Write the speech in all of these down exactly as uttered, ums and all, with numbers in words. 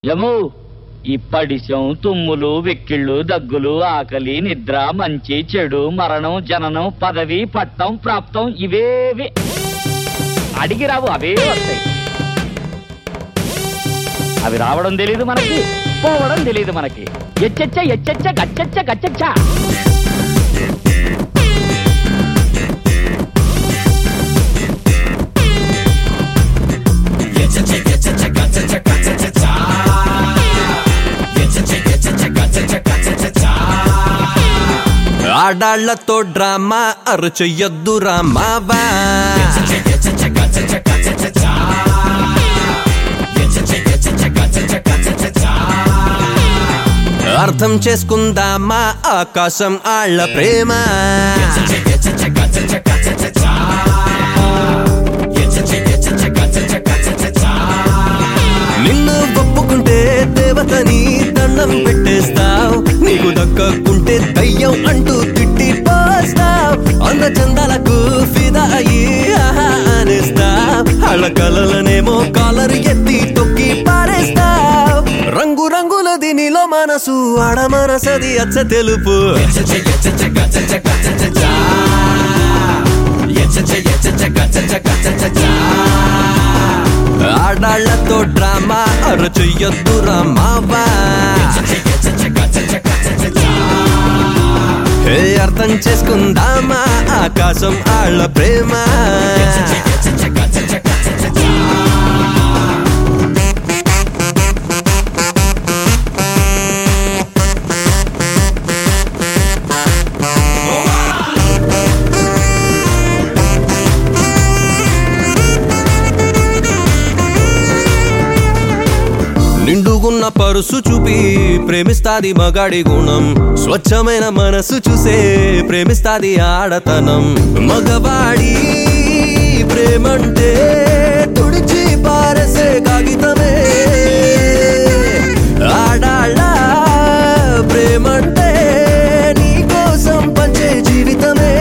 యము ఇప్పడిశం తుమ్ములు వెక్కిళ్ళు దగ్గులు ఆకలి నిద్ర మంచి చెడు మరణం జననం పదవి పట్టం ప్రాప్తం ఇవేవి అడిగి రావు అవే వస్తాయి. అవి రావడం తెలీదు మనకి, పోవడం తెలీదు మనకి. ఎచ్చచ్చ ఎచ్చచ్చ గచ్చచ్చ గచ్చచ్చ ఆడాళ్లతో డ్రామా అరుచెయ్యొద్దు రామావా. అర్థం చేసుకుందామా ఆకాశం ఆళ్ల ప్రేమ. నిన్ను ఒప్పుకుంటే దేవతని దండం పెట్టేస్తావు, నీకు దక్కకుంటే దయ్యం అంటూ తిట్టి పోస్తావు. అంద చందాలకు ఫిదా అయ్యి ఆహా అనేస్తావు, వాళ్ళ కలలనేమో కాలరు ఎత్తి తొక్కి పారేస్తావు. రంగు రంగులది నీలో మనసు, ఆడ మనసది అచ్చ తెలుపు. ఆడాళ్లతో డ్రామా అరుచెయ్యొద్దు రామావా. హే అర్థం చేసుకుందామా ఆకాశం ఆళ్ల ప్రేమ. నిండుగున్న పరుసు చూపి ప్రేమిస్తాది మగాడి గుణం, స్వచ్ఛమైన మనసు చూసే ప్రేమిస్తాది ఆడతనం. మగవాడి ప్రేమంటే తుడిచి పారసే కాగితమే, ఆడాళ్ళ ప్రేమంటే నీ కోసం పంచే జీవితమే.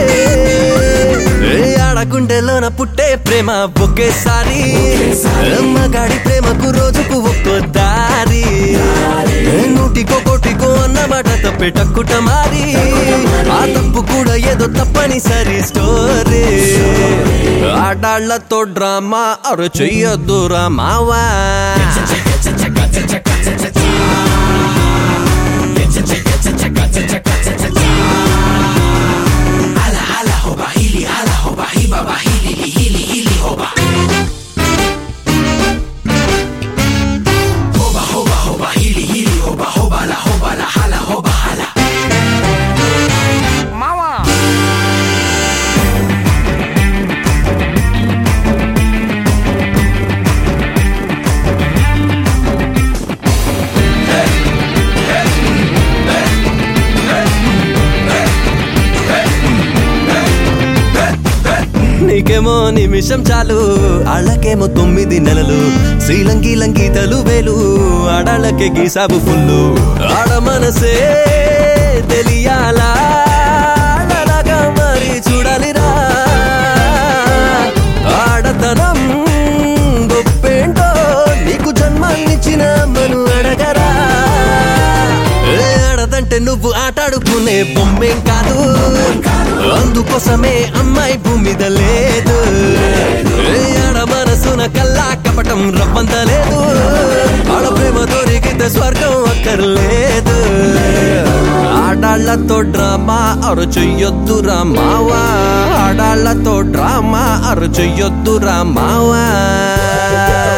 ఆడకుండెలోన పుట్టే ప్రేమ ఒకేసారి, మగాడి ప్రేమకు రోజుకు ఒక్కో దారి. నూటికో కోటికో అన్నమాట తప్పే టక్కుట మారి, ఆ తప్పు కూడా ఏదో తప్పనిసరి స్టోరీ. ఆడాళ్లతో డ్రామా అరుచెయ్యొద్దు రామావా. నీకేమో నిమిషం చాలు, ఆళ్ళకేమో తొమ్మిది నెలలు. శ్రీలంకి లంగీతలు వేలు, ఆడాళ్ళకే గీసాబు ఫుల్లు. ఆడ మనసే తెలియాలా, ఆడలాగా మరి చూడాలిరా. ఆడతనం గొప్పేంటో నీకు జన్మాన్నిచ్చిన మను అడగరా. ఆడదంటే నువ్వు ఆటాడుకునే బొమ్మేం కాదు, అందుకోసమే అమ్మాయి భూమి మీద లేదు. ఆడ మనసున కల్లా కపటం రవ్వంత లేదు, ఆడ ప్రేమ దొరికితే స్వర్గం అక్కర్లేదు. ఆడాళ్లతో డ్రామా అరుచెయ్యొద్దు రామావా. ఆడాళ్లతో డ్రామా అరుచెయ్యొద్దు రామావా.